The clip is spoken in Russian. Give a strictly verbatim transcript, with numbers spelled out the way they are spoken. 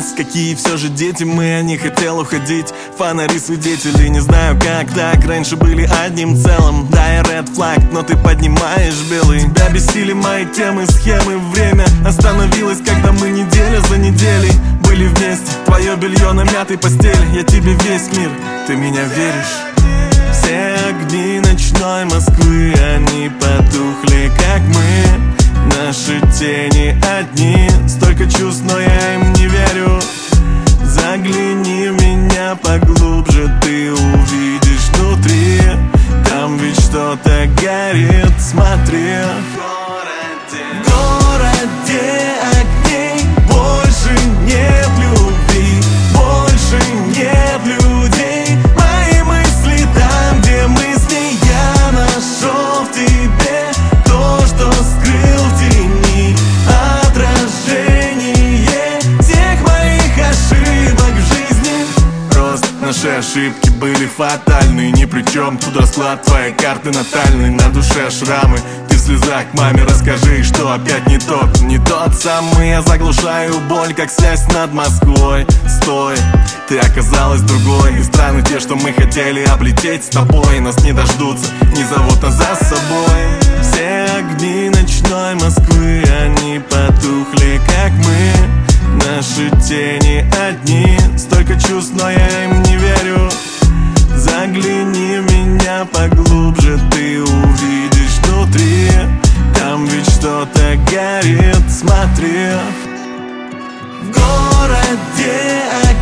нас, какие все же дети мы. Я не хотел уходить, фонари свидетелей. Не знаю как так, раньше были одним целым. Да, я red flag, но ты поднимаешь белый. Тебя бесили мои темы, схемы. Время остановилось, когда мы неделя за неделей были вместе. Твое белье на мятой постели, я тебе весь мир, ты меня веришь? Все огни ночной Москвы, они потухли, как мы. Наши тени одни, столько чувств, но я им не верю. Загляни в меня поглубже, ты увидишь внутри. Там ведь что-то горит, смотри. В городе огней больше нет любви, больше нет людей. Мои мысли там, где мы с ней, я нашел в тебе то, что скрыл в тени. Отражение всех моих ошибок в жизни. Просто наши ошибки были фатальны, ни при чем тут расклад твоей карты натальной. На душе шрамы, ты в слезах маме расскажи, что опять не тот, не тот самый. Я заглушаю боль, как связь над Москвой. Стой, ты оказалась другой. И страны те, что мы хотели облететь с тобой, нас не дождутся, не зовут нас за собой. Все огни ночной Москвы, они потухли, как мы. Наши тени одни, столько чувств, но я им не верю. Загляни в меня поглубже, ты увидишь внутри. Там ведь что-то горит, смотри. В городе